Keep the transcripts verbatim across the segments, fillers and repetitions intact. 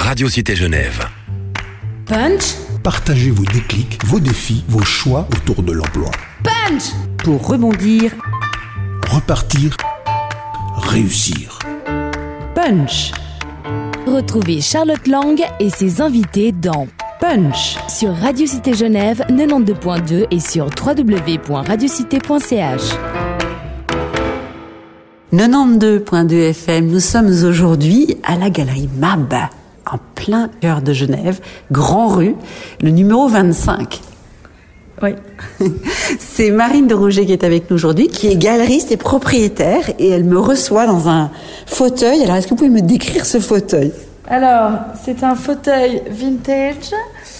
Radio Cité Genève. Punch. Partagez vos déclics, vos défis, vos choix autour de l'emploi. Punch. Pour rebondir, repartir, réussir. Punch. Retrouvez Charlotte Lang et ses invités dans Punch sur Radio Cité Genève quatre-vingt-douze point deux et sur w w w point radiocité point c h. quatre-vingt-douze point deux F M, nous sommes aujourd'hui à la galerie Mab, en plein cœur de Genève, Grand Rue, le numéro vingt-cinq. Oui. C'est Marine de Rouget qui est avec nous aujourd'hui, qui est galeriste et propriétaire, et elle me reçoit dans un fauteuil. Alors, est-ce que vous pouvez me décrire ce fauteuil ? Alors, c'est un fauteuil vintage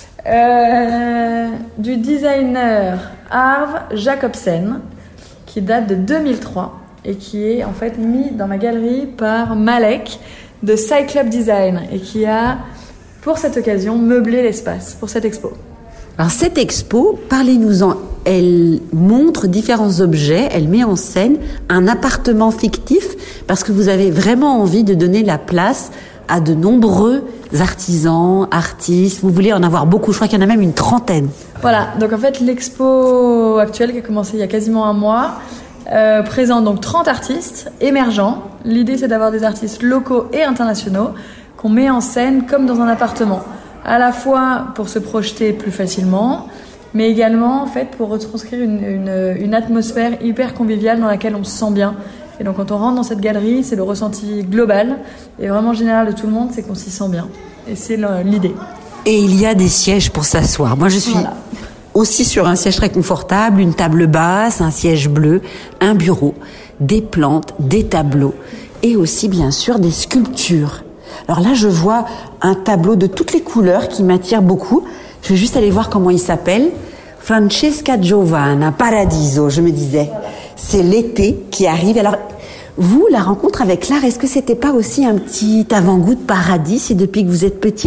euh, du designer Harve Jacobsen, qui date de deux mille trois et qui est en fait mis dans ma galerie par Malek de Cyclope Design et qui a, pour cette occasion, meublé l'espace pour cette expo. Alors cette expo, parlez-nous-en, elle montre différents objets, elle met en scène un appartement fictif parce que vous avez vraiment envie de donner la place à de nombreux artisans, artistes, vous voulez en avoir beaucoup, je crois qu'il y en a même une trentaine. Voilà, donc en fait l'expo actuelle qui a commencé il y a quasiment un mois euh, présente donc trente artistes émergents. L'idée c'est d'avoir des artistes locaux et internationaux qu'on met en scène comme dans un appartement. À la fois pour se projeter plus facilement, mais également en fait pour retranscrire une, une, une atmosphère hyper conviviale dans laquelle on se sent bien. Et donc quand on rentre dans cette galerie, c'est le ressenti global et vraiment général de tout le monde, c'est qu'on s'y sent bien. Et c'est l'idée. Et il y a des sièges pour s'asseoir. Moi je suis voilà. aussi sur un siège très confortable, une table basse, un siège bleu, un bureau, des plantes, des tableaux et aussi bien sûr des sculptures. Alors là, je vois un tableau de toutes les couleurs qui m'attire beaucoup. Je vais juste aller voir comment il s'appelle. Francesca Giovanna, Paradiso, je me disais. C'est l'été qui arrive. Alors, vous, la rencontre avec l'art, est-ce que c'était pas aussi un petit avant-goût de paradis, c'est depuis que vous êtes petite ?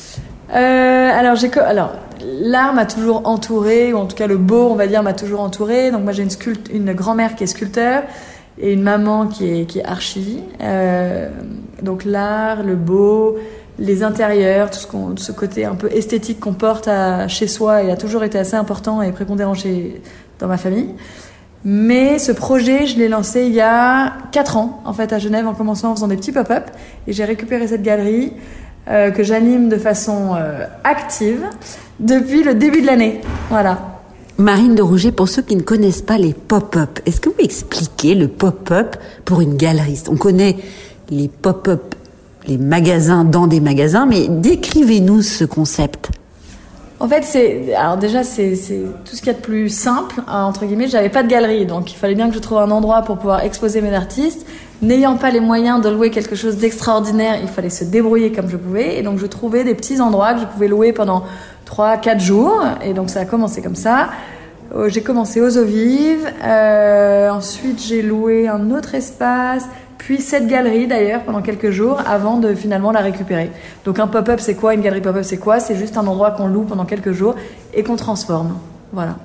euh, Alors, j'ai alors l'art m'a toujours entourée, ou en tout cas le beau, on va dire, m'a toujours entourée. Donc moi, j'ai une, sculpt- une grand-mère qui est sculpteur et une maman qui est, qui est archi. Euh, donc l'art, le beau, les intérieurs, tout ce, qu'on, ce côté un peu esthétique qu'on porte à, chez soi et a toujours été assez important et prépondérant chez, dans ma famille. Mais ce projet, je l'ai lancé il y a quatre ans, en fait, à Genève, en commençant en faisant des petits pop-up. Et j'ai récupéré cette galerie euh, que j'anime de façon euh, active depuis le début de l'année. Voilà. Marine de Rouget, pour ceux qui ne connaissent pas les pop-up, est-ce que vous expliquez le pop-up pour une galeriste ? On connaît les pop-up, les magasins dans des magasins, mais décrivez-nous ce concept. En fait, c'est alors déjà c'est, c'est tout ce qu'il y a de plus simple entre guillemets. J'avais pas de galerie, donc il fallait bien que je trouve un endroit pour pouvoir exposer mes artistes. N'ayant pas les moyens de louer quelque chose d'extraordinaire, il fallait se débrouiller comme je pouvais, et donc je trouvais des petits endroits que je pouvais louer pendant trois quatre jours, et donc ça a commencé comme ça. Euh, j'ai commencé aux eaux vives, euh, ensuite j'ai loué un autre espace, puis cette galerie d'ailleurs pendant quelques jours avant de finalement la récupérer. Donc un pop-up c'est quoi ? Une galerie pop-up c'est quoi ? C'est juste un endroit qu'on loue pendant quelques jours et qu'on transforme. Voilà.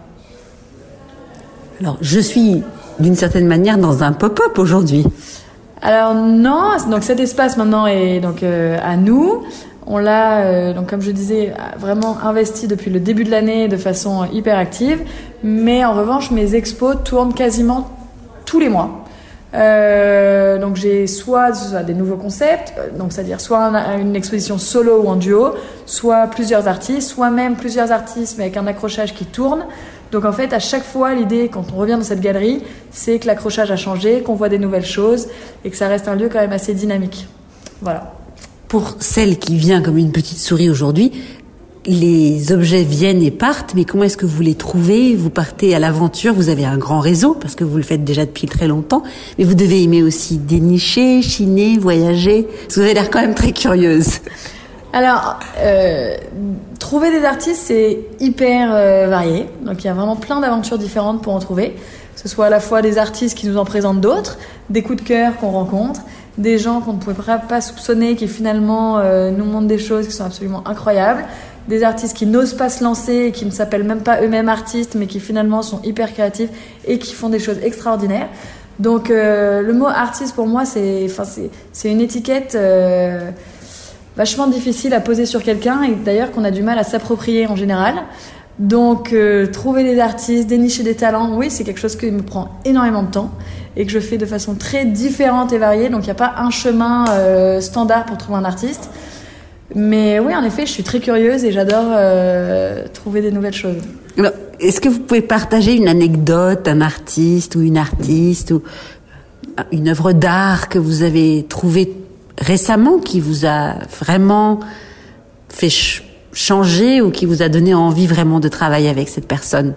Alors je suis d'une certaine manière dans un pop-up aujourd'hui. Alors non, donc cet espace maintenant est donc euh, à nous. On l'a, euh, donc comme je disais, vraiment investi depuis le début de l'année de façon hyper active. Mais en revanche, mes expos tournent quasiment tous les mois. Euh, donc j'ai soit, soit des nouveaux concepts, donc c'est-à-dire soit un, une exposition solo ou en duo, soit plusieurs artistes, soit même plusieurs artistes mais avec un accrochage qui tourne. Donc en fait, à chaque fois, l'idée, quand on revient dans cette galerie, c'est que l'accrochage a changé, qu'on voit des nouvelles choses et que ça reste un lieu quand même assez dynamique. Voilà. Pour celle qui vient comme une petite souris aujourd'hui, les objets viennent et partent, mais comment est-ce que vous les trouvez ? Vous partez à l'aventure, vous avez un grand réseau, parce que vous le faites déjà depuis très longtemps, mais vous devez aimer aussi dénicher, chiner, voyager. Parce que vous avez l'air quand même très curieuse. Alors, euh, trouver des artistes, c'est hyper euh, varié. Donc, il y a vraiment plein d'aventures différentes pour en trouver. Que ce soit à la fois des artistes qui nous en présentent d'autres, des coups de cœur qu'on rencontre, des gens qu'on ne pouvait pas soupçonner, qui finalement euh, nous montrent des choses qui sont absolument incroyables, des artistes qui n'osent pas se lancer et qui ne s'appellent même pas eux-mêmes artistes, mais qui finalement sont hyper créatifs et qui font des choses extraordinaires. Donc, euh, le mot artiste, pour moi, c'est, enfin, c'est, c'est une étiquette... Euh, vachement difficiles à poser sur quelqu'un et d'ailleurs qu'on a du mal à s'approprier en général. Donc, euh, trouver des artistes, dénicher des talents, oui, c'est quelque chose qui me prend énormément de temps et que je fais de façon très différente et variée. Donc, il n'y a pas un chemin euh, standard pour trouver un artiste. Mais oui, en effet, je suis très curieuse et j'adore euh, trouver des nouvelles choses. Alors, est-ce que vous pouvez partager une anecdote, un artiste ou une artiste ou une œuvre d'art que vous avez trouvée récemment qui vous a vraiment fait ch- changer ou qui vous a donné envie vraiment de travailler avec cette personne?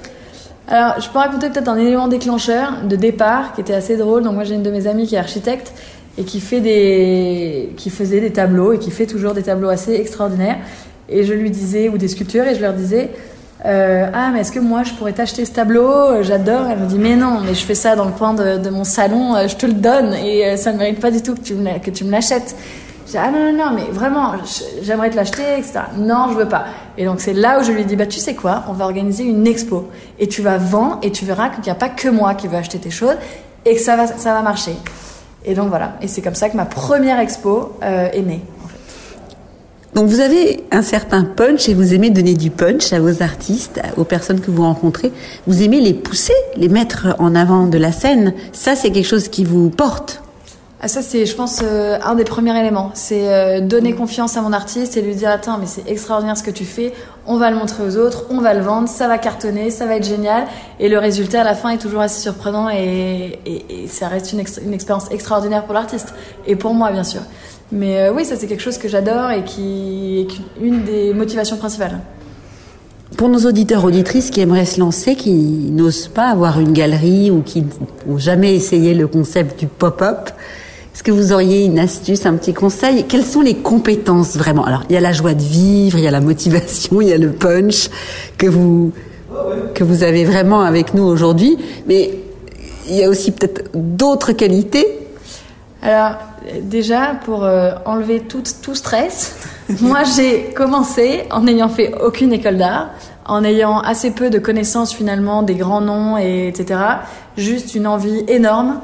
Alors, je peux raconter peut-être un élément déclencheur de départ qui était assez drôle. Donc moi, j'ai une de mes amies qui est architecte et qui fait des, qui faisait des tableaux et qui fait toujours des tableaux assez extraordinaires. Et je lui disais, ou des sculptures, et je leur disais, euh, ah, mais est-ce que moi je pourrais t'acheter ce tableau? J'adore. Elle me dit, mais non, mais je fais ça dans le coin de, de mon salon, je te le donne et ça ne mérite pas du tout que tu me, que tu me l'achètes. Je dis, ah non, non, non, mais vraiment, j'aimerais te l'acheter, et cetera. Non, je veux pas. Et donc, c'est là où je lui dis, bah, tu sais quoi, on va organiser une expo. Et tu vas vendre et tu verras qu'il n'y a pas que moi qui veux acheter tes choses et que ça va, ça va marcher. Et donc, voilà. Et c'est comme ça que ma première expo euh, est née, en fait. Donc, vous avez un certain punch et vous aimez donner du punch à vos artistes, aux personnes que vous rencontrez. Vous aimez les pousser, les mettre en avant de la scène. Ça, c'est quelque chose qui vous porte. Ah, ça, c'est, je pense, euh, un des premiers éléments. C'est euh, donner confiance à mon artiste et lui dire, attends, mais c'est extraordinaire ce que tu fais, on va le montrer aux autres, on va le vendre, ça va cartonner, ça va être génial. Et le résultat, à la fin, est toujours assez surprenant et, et, et ça reste une, ex- une expérience extraordinaire pour l'artiste. Et pour moi, bien sûr. Mais euh, oui, ça, c'est quelque chose que j'adore et qui est une des motivations principales. Pour nos auditeurs, auditrices qui aimeraient se lancer, qui n'osent pas avoir une galerie ou qui n'ont jamais essayé le concept du pop-up, est-ce que vous auriez une astuce, un petit conseil? Quelles sont les compétences vraiment? Alors, il y a la joie de vivre, il y a la motivation, il y a le punch que vous, que vous avez vraiment avec nous aujourd'hui. Mais il y a aussi peut-être d'autres qualités. Alors, déjà, pour euh, enlever tout, tout stress, moi, j'ai commencé en n'ayant fait aucune école d'art, en ayant assez peu de connaissances finalement des grands noms, et, etc. Juste une envie énorme.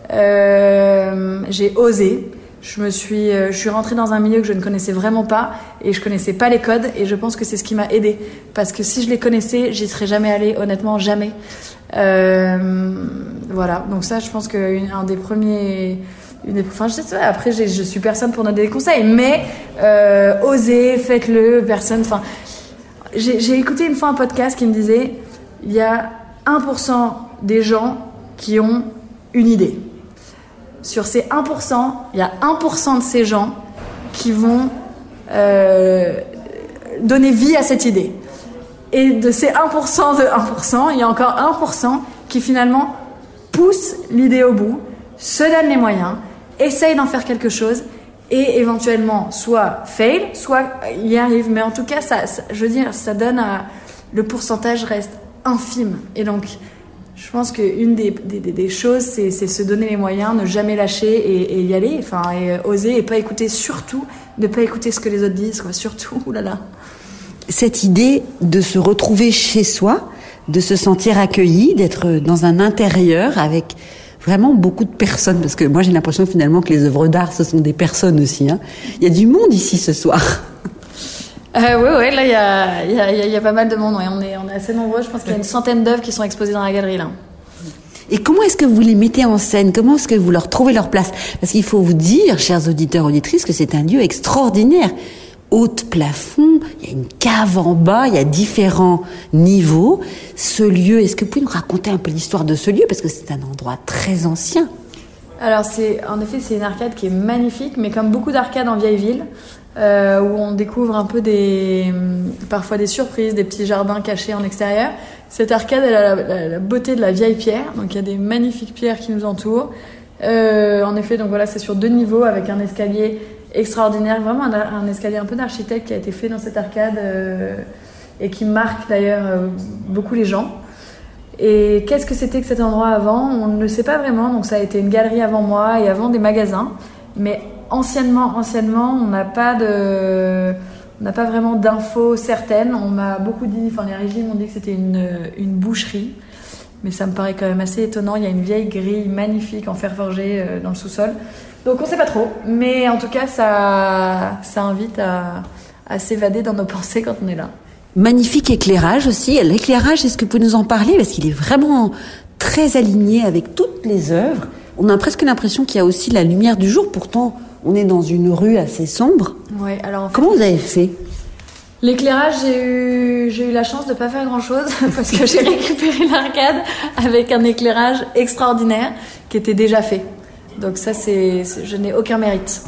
Euh, j'ai osé. Je me suis, euh, je suis rentrée dans un milieu que je ne connaissais vraiment pas et je connaissais pas les codes et je pense que c'est ce qui m'a aidée parce que si je les connaissais, j'y serais jamais allée, honnêtement jamais. Euh, voilà. Donc ça, je pense que un des premiers, une des, enfin je sais pas. Après, j'ai, je suis personne pour donner des conseils, mais euh, osez, faites-le. Personne. Enfin, j'ai, j'ai écouté une fois un podcast qui me disait, il y a un pour cent des gens qui ont une idée. Sur ces un pour cent, il y a un pour cent de ces gens qui vont euh, donner vie à cette idée. Et de ces un pour cent de un pour cent, il y a encore un pour cent qui finalement pousse l'idée au bout, se donne les moyens, essaye d'en faire quelque chose et éventuellement soit fail, soit y arrive. Mais en tout cas, ça, ça, je veux dire, ça donne à, le pourcentage reste infime. Et donc, je pense qu'une des, des, des choses, c'est, c'est se donner les moyens, ne jamais lâcher et, et y aller, enfin, et oser et pas écouter, surtout, ne pas écouter ce que les autres disent, quoi, surtout, oulala. Cette idée de se retrouver chez soi, de se sentir accueilli, d'être dans un intérieur avec vraiment beaucoup de personnes, parce que moi j'ai l'impression finalement que les œuvres d'art, ce sont des personnes aussi, hein. Il y a du monde ici ce soir. Euh, oui, oui, là, il y a, y, a, y a pas mal de monde. Ouais. On, est, on est assez nombreux. Je pense qu'il y a une centaine d'œuvres qui sont exposées dans la galerie, là. Et comment est-ce que vous les mettez en scène? Comment est-ce que vous leur trouvez leur place? Parce qu'il faut vous dire, chers auditeurs, auditrices, que c'est un lieu extraordinaire. Haute plafond, il y a une cave en bas, il y a différents niveaux. Ce lieu, est-ce que vous pouvez nous raconter un peu l'histoire de ce lieu? Parce que c'est un endroit très ancien. Alors, c'est, en effet, c'est une arcade qui est magnifique, mais comme beaucoup d'arcades en vieille ville, Euh, où on découvre un peu des, parfois des surprises, des petits jardins cachés en extérieur. Cette arcade, elle a la, la, la beauté de la vieille pierre, donc il y a des magnifiques pierres qui nous entourent. Euh, en effet, donc voilà, c'est sur deux niveaux avec un escalier extraordinaire, vraiment un, un escalier un peu d'architecte qui a été fait dans cette arcade euh, et qui marque d'ailleurs euh, beaucoup les gens. Et qu'est-ce que c'était que cet endroit avant? On ne le sait pas vraiment, donc ça a été une galerie avant moi et avant des magasins, mais Anciennement, anciennement, on n'a pas de, on n'a pas vraiment d'infos certaines. On m'a beaucoup dit, enfin les régimes m'ont dit que c'était une, une boucherie, mais ça me paraît quand même assez étonnant. Il y a une vieille grille magnifique en fer forgé euh, dans le sous-sol. Donc on sait pas trop, mais en tout cas ça, ça invite à, à s'évader dans nos pensées quand on est là. Magnifique éclairage aussi. L'éclairage, est-ce que vous pouvez nous en parler? Parce qu'il est vraiment très aligné avec toutes les œuvres. On a presque l'impression qu'il y a aussi la lumière du jour. Pourtant, on est dans une rue assez sombre. Ouais, alors en fait, comment vous avez fait? L'éclairage, j'ai eu, j'ai eu la chance de pas faire grand-chose parce que j'ai récupéré l'arcade avec un éclairage extraordinaire qui était déjà fait. Donc ça, c'est, c'est je n'ai aucun mérite.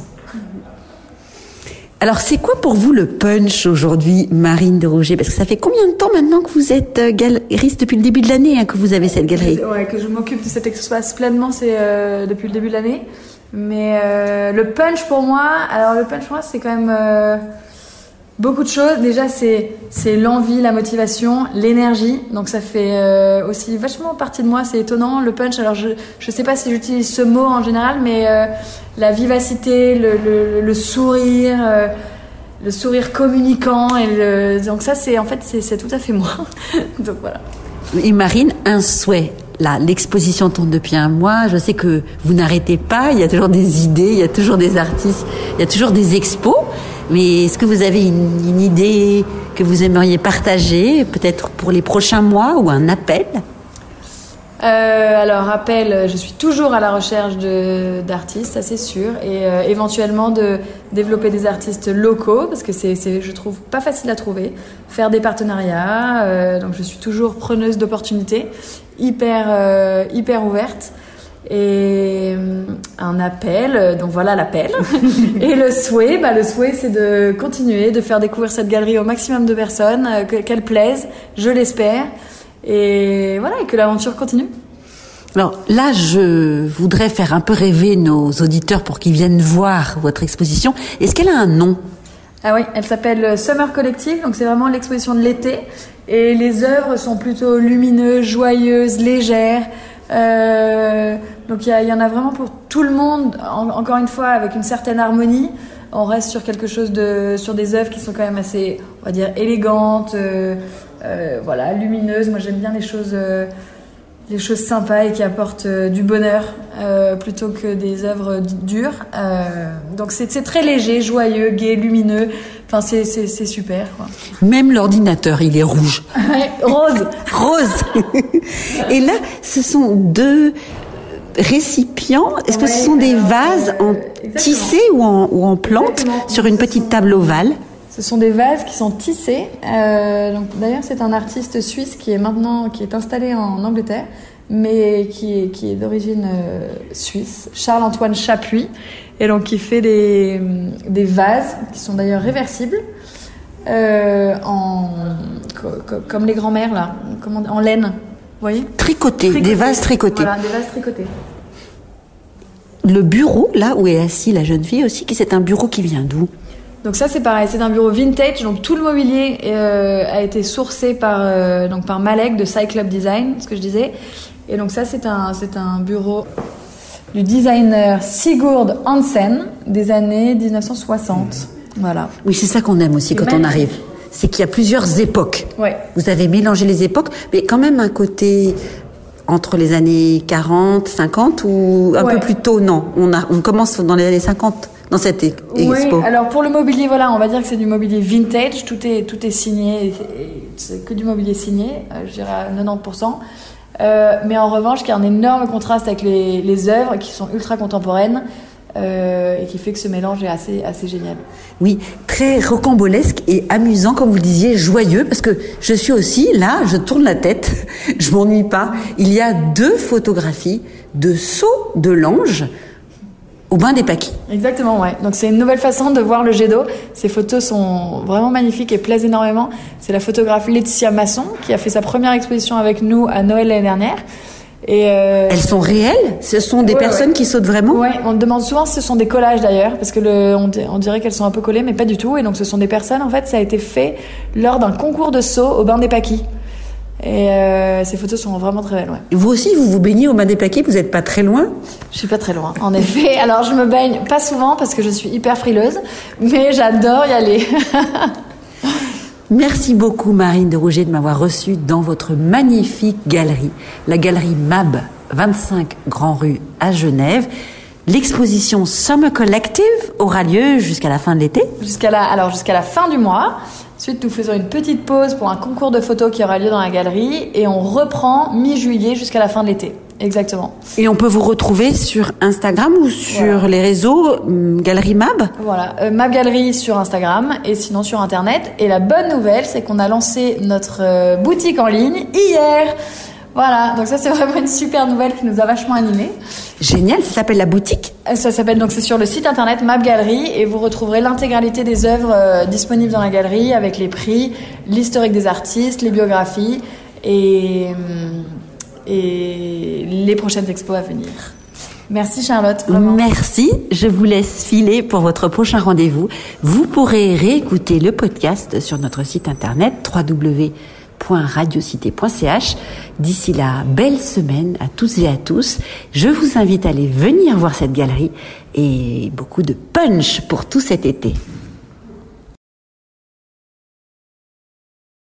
Alors, c'est quoi pour vous le punch aujourd'hui, Marine Desrosiers? Parce que ça fait combien de temps maintenant que vous êtes galeriste? Depuis le début de l'année hein, que vous avez cette galerie. Ouais, que je m'occupe de cet espace pleinement, c'est euh, depuis le début de l'année. Mais euh, le punch pour moi, alors le punch pour moi, c'est quand même euh, beaucoup de choses. Déjà, c'est c'est l'envie, la motivation, l'énergie. Donc ça fait euh, aussi vachement partie de moi. C'est étonnant le punch. Alors je je sais pas si j'utilise ce mot en général, mais euh, la vivacité, le le, le sourire, euh, le sourire communicant et le donc ça c'est en fait c'est c'est tout à fait moi. Donc voilà. Et Marine, un souhait. Là, l'exposition tourne depuis un mois. Je sais que vous n'arrêtez pas. Il y a toujours des idées, il y a toujours des artistes, il y a toujours des expos. Mais est-ce que vous avez une, une idée que vous aimeriez partager, peut-être pour les prochains mois, ou un appel? euh, Alors, appel, je suis toujours à la recherche de, d'artistes, ça c'est sûr, et euh, éventuellement de développer des artistes locaux, parce que c'est, c'est, je trouve, pas facile à trouver. Faire des partenariats, euh, donc je suis toujours preneuse d'opportunités, hyper, euh, hyper ouverte. Et un appel, donc voilà l'appel. Et le souhait, bah le souhait c'est de continuer, de faire découvrir cette galerie au maximum de personnes, que, qu'elle plaise, je l'espère. Et voilà, et que l'aventure continue. Alors là, je voudrais faire un peu rêver nos auditeurs pour qu'ils viennent voir votre exposition. Est-ce qu'elle a un nom? Ah oui, elle s'appelle Summer Collective, donc c'est vraiment l'exposition de l'été. Et les œuvres sont plutôt lumineuses, joyeuses, légères. Euh, donc il y, y en a vraiment pour tout le monde, en, encore une fois avec une certaine harmonie. On reste sur quelque chose de, sur des œuvres qui sont quand même assez, on va dire, élégantes, euh, euh, voilà, lumineuses. Moi j'aime bien les choses, euh, les choses sympas et qui apportent euh, du bonheur euh, plutôt que des œuvres dures. Euh, donc c'est, c'est très léger, joyeux, gai, lumineux. Enfin c'est, c'est, c'est super, quoi. Même l'ordinateur, il est rouge. Rose. Rose. Et là, ce sont deux récipients. Est-ce ouais, que ce sont des vases euh, en tissé ou en, ou en plante exactement. Sur une petite table ovale? Ce sont des vases qui sont tissés. Euh, donc, d'ailleurs, c'est un artiste suisse qui est maintenant qui est installé en Angleterre, mais qui est, qui est d'origine euh, suisse, Charles-Antoine Chapuis, et donc qui fait des, des vases qui sont d'ailleurs réversibles, euh, en, co- co- comme les grands-mères là, comment, en laine. Vous voyez ? Tricotés, tricotés, des vases tricotés. Voilà, des vases tricotés. Le bureau, là où est assise la jeune fille aussi, c'est un bureau qui vient d'où ? Donc ça c'est pareil, c'est un bureau vintage, donc tout le mobilier euh, a été sourcé par, euh, donc par Malek de Cyclope Design, ce que je disais. Et donc ça c'est un, c'est un bureau du designer Sigurd Hansen des années dix-neuf cent soixante. Voilà. Oui, c'est ça qu'on aime aussi quand on arrive. C'est qu'il y a plusieurs époques. Ouais. Vous avez mélangé les époques, mais quand même un côté entre les années quarante, cinquante ou un ouais. peu plus tôt, non. On, a, on commence dans les années cinquante dans cette expo. Oui, alors pour le mobilier, voilà, on va dire que c'est du mobilier vintage, tout est, tout est signé, c'est que du mobilier signé, je dirais à quatre-vingt-dix pour cent. Euh, mais en revanche, il y a un énorme contraste avec les, les œuvres qui sont ultra contemporaines. Euh, et qui fait que ce mélange est assez, assez génial. Oui, très rocambolesque et amusant, comme vous le disiez, joyeux, parce que je suis aussi, là, je tourne la tête, je m'ennuie pas. Il y a deux photographies de sauts de l'ange au bain des Paquis. Exactement, ouais. Donc c'est une nouvelle façon de voir le jet d'eau. Ces photos sont vraiment magnifiques et plaisent énormément. C'est la photographe Laetitia Masson qui a fait sa première exposition avec nous à Noël l'année dernière. Et euh... Elles sont réelles ? Ce sont des ouais, personnes ouais. qui sautent vraiment ? Oui, on demande souvent si ce sont des collages d'ailleurs, parce que le, on, on dirait qu'elles sont un peu collées, mais pas du tout. Et donc ce sont des personnes, en fait, ça a été fait lors d'un concours de saut au bain des Paquis. Et euh, ces photos sont vraiment très belles, ouais. Vous aussi, vous vous baignez au bain des Paquis, vous n'êtes pas très loin ? Je suis pas très loin, en effet. Alors je me baigne pas souvent parce que je suis hyper frileuse, mais j'adore y aller. Merci beaucoup Marine Desrosiers de m'avoir reçue dans votre magnifique galerie, la galerie M A B, vingt-cinq Grand Rue à Genève. L'exposition Summer Collective aura lieu jusqu'à la fin de l'été. Jusqu'à la, alors jusqu'à la fin du mois. Ensuite, nous faisons une petite pause pour un concours de photos qui aura lieu dans la galerie et on reprend mi-juillet jusqu'à la fin de l'été. Exactement. Et on peut vous retrouver sur Instagram ou sur voilà. les réseaux euh, Galerie Mab. Voilà, euh, Mab Galerie sur Instagram et sinon sur Internet. Et la bonne nouvelle, c'est qu'on a lancé notre euh, boutique en ligne hier. Voilà, donc ça c'est vraiment une super nouvelle qui nous a vachement animés. Génial, ça s'appelle la boutique. Ça s'appelle donc c'est sur le site internet Mab Galerie et vous retrouverez l'intégralité des œuvres euh, disponibles dans la galerie avec les prix, l'historique des artistes, les biographies et et les prochaines expos à venir. Merci Charlotte, vraiment. Merci, je vous laisse filer pour votre prochain rendez-vous. Vous pourrez réécouter le podcast sur notre site internet w w w point radiocité point c h. D'ici là, belle semaine à tous et à tous. Je vous invite à aller venir voir cette galerie et beaucoup de punch pour tout cet été.